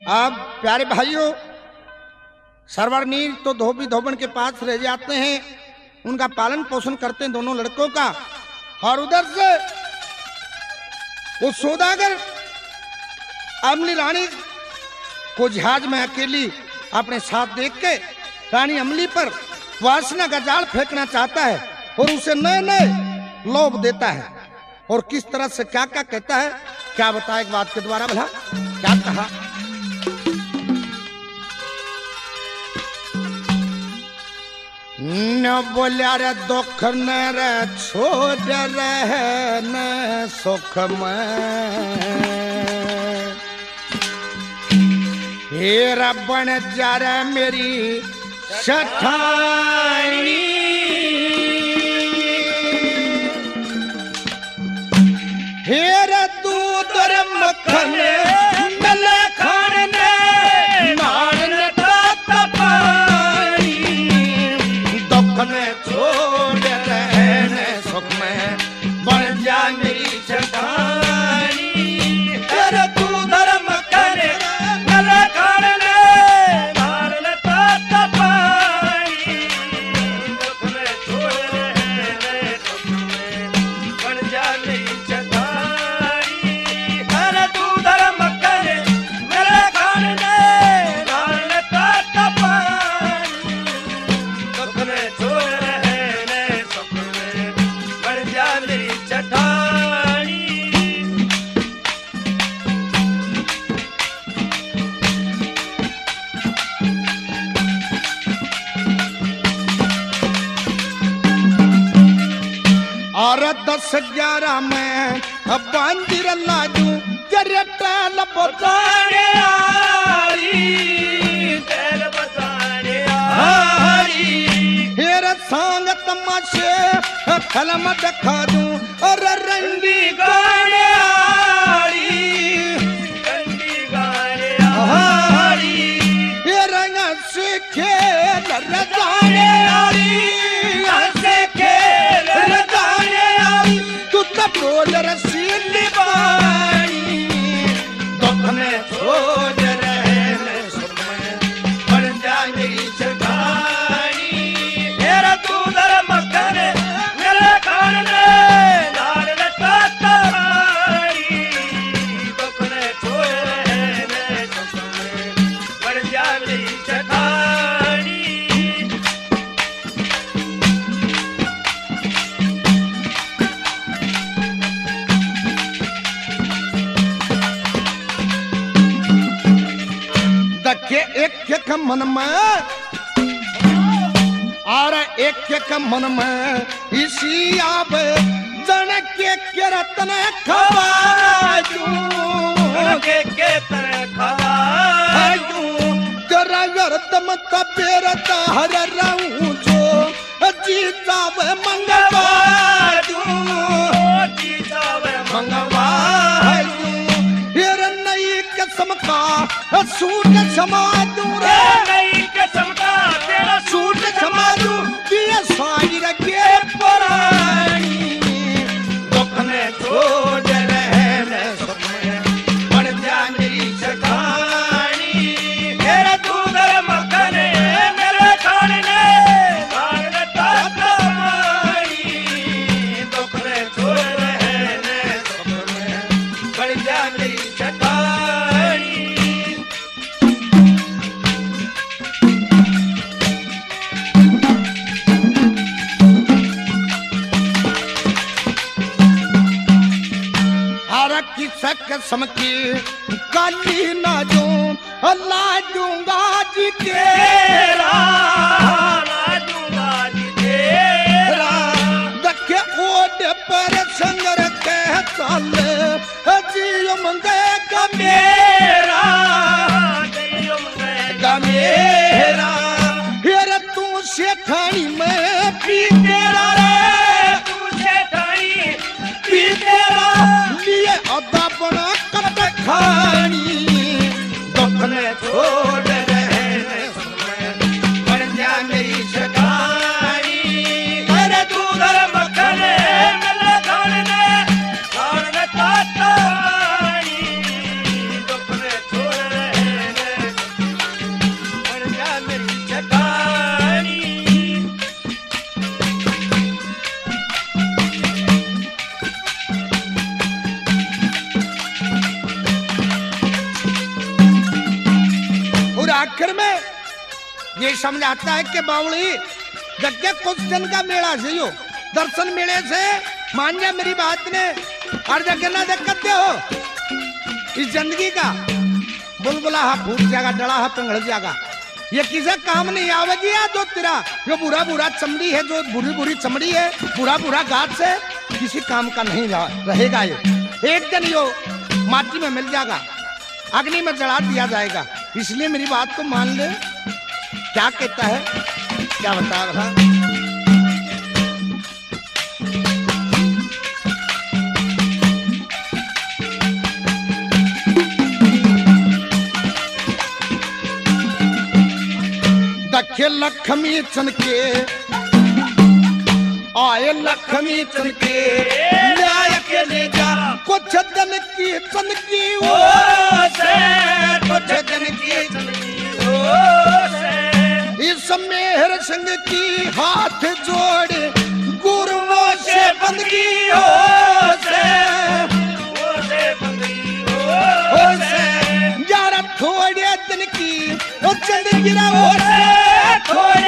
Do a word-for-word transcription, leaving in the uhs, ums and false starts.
अब प्यारे भाइयों, सरवरनील तो धोबी धोबन के पास रह जाते हैं, उनका पालन पोषण करते हैं दोनों लड़कों का। और उधर से वो सौदागर अमली रानी को जहाज में अकेली अपने साथ देख के रानी अमली पर वासना का जाल फेंकना चाहता है और उसे नए नए लोभ देता है। और किस तरह से क्या क्या कहता है, क्या बताए एक बात के द्वारा भला क्या कहा। न बोलिया रे दुख न रे छोड़ रहे न सुख में, हे रबन जा रे मेरी शठानी, हे रे दूध और मक्खन मिले खाने नान का पानी, दुख में छोड़ रहने सुख में बन जा मेरी शठानी, हे रे दूध और मक्खन मिले खाने नान का पानी, दुख में छोड़ रहने सुख में बन जा मेरी और दस ग्यारह में बंदिर लाजू तेरे टाल बताने आरी, तेल बताने आरी, हेरे संग तमाशे फिल्म दिखा दूं और रंगी गाने आरी, रंगी गाने आरी, हेरे से खेल रजाने आरी, हंसे खेल रजाने आरी, तू तो बोल रसीली बानी, दुख में छोड़ रहने सुख में बन जा मेरी शठानी, तेरा दूध और मक्खन मेरे खाने नान लटा पानी, दुख में छोड़ रहने सुख में बन जा मेरी शठानी। के एक एक मन में और एक एक मन में इसी आप जन के के रतन खवाजू, के के तरह खवाजू, तेरा यरतम तबेरत हर रहूं जो जीताव मंगवाजू, जीताव मंगवाजू, हेर नई किस्म का सूट समाजू रे, नई किस्म का तेरा सूट समाजू, ये साड़ी रखे पुरानी, दुख में छोड़ रहने सुख में बन जा मेरी शठानी, तेरा दूध और मक्खन मेरे खाने नान का पानी, दुख में छोड़ रहने सुख में बन जा मेरी शठानी। कसम की काली ना जो लाजूंगा जी तेरा, लाजूंगा जी तेरा, देखे ओड पर संगर के साल जियो मंगे का मेरा, जियो मंगे का मेरा, हेर तू सेठानी में पी तेरा रे, तू सेठानी पी तेरा, लिए अदा बना कट खानी, दुख में छोड़ रहने सुख में बन जा मेरी शठानी, तेरे दूध और मक्खन मिले खाने नान का पानी, दुख में छोड़ रहने आखिर में ये समझाता है कि बावली जगह कुछ दिन का मेला से हो, दर्शन मेले से मान जा मेरी बात ने, हर जगह ना दिक्कत हो इस जिंदगी का। बुलबुला हा फूट जाएगा, डड़ा हा पिंगड़ जाएगा, ये किसी काम नहीं आवेगी। जो तेरा जो बुरा बुरा चमड़ी है, जो बुरी बुरी चमड़ी है, बुरा बुरा गाठ से किसी काम का नहीं रहेगा। ये एक दिन यो माटी में मिल जाएगा, अग्नि में जला दिया जाएगा। इसलिए मेरी बात को मान ले। क्या कहता है, क्या बता रहा? दखे लक्ष्मी चनके आए, लक्ष्मी चनके न्याय के ले जा कुछ दिन की चनकी वो से, कुछ दिन की चनकी वो से। इस मेहर संग की हाथ जोड़े गुरुओं से बंदगी हो से, वो से बंदगी हो से। यार थोड़े दिन की वो चंद गिरा हो से, थोड़े